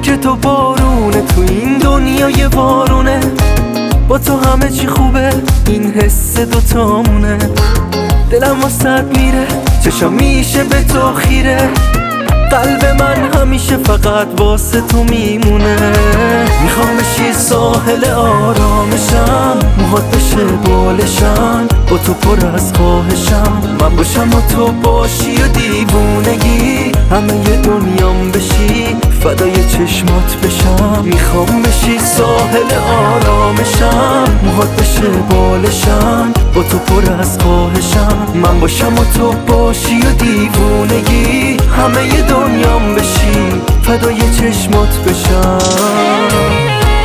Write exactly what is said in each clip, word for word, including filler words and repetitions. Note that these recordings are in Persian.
فکر تو بارونه، تو این دنیای بارونه. با تو همه چی خوبه، این حس دوتامونه. دلم واسد میره، چشم میشه به تو خیره. قلب من همیشه فقط واسه تو میمونه. میخوام بشی ساحل آرامشم، موهات بشه بالشم، با تو پر از خواهشم. من باشم و تو باشی و دیوونگی همه ی دنیام بشی، فدای چشمات بشم. میخوام بشی ساحل آرامشم، موهات بشه بالشم، با تو پر از خواهشم. من باشم و تو باشی و دیوونگی همه ی دنیام بشی، فدای چشمات بشم.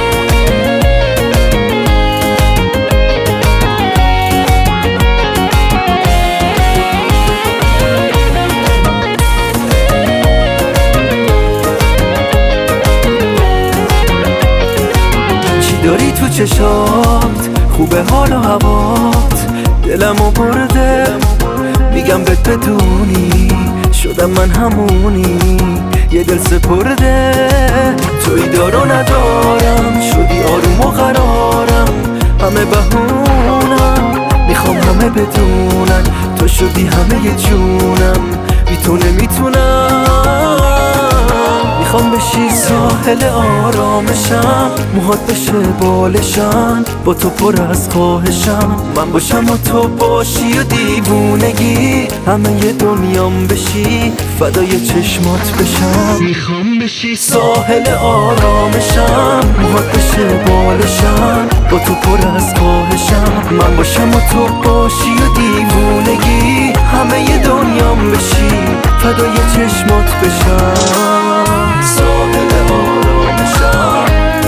داری تو چشات خوبه حال و هوات، دلمو برده میگم بهت بدونی، شدم من همونی یه دل سپرده. توی دارو ندارم، شدی آروم و قرارم، همه بهونم میخوام همه بدونن، تو شدی همه ی جونم، بی تو نمیتونم. میخوام بشی ساحل آرامشم، موهات بشه بالشم، با تو پر از خواهشم. من باشم و تو باشی و دیوونگی همه ی دنیام بشی، فدای چشمات بشم. میخوام بشی ساحل آرامشم، موهات بشه بالشم، با تو پر از خواهشم. من باشم و تو باشی و دیوونگی همه ی دنیام بشی، فدای چشمات بشم. ساحل آرامشم،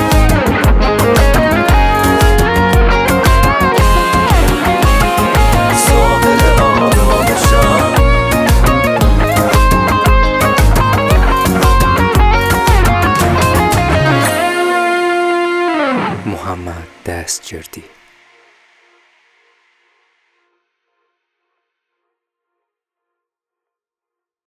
ساحل آرامشم. محمد دستجردی.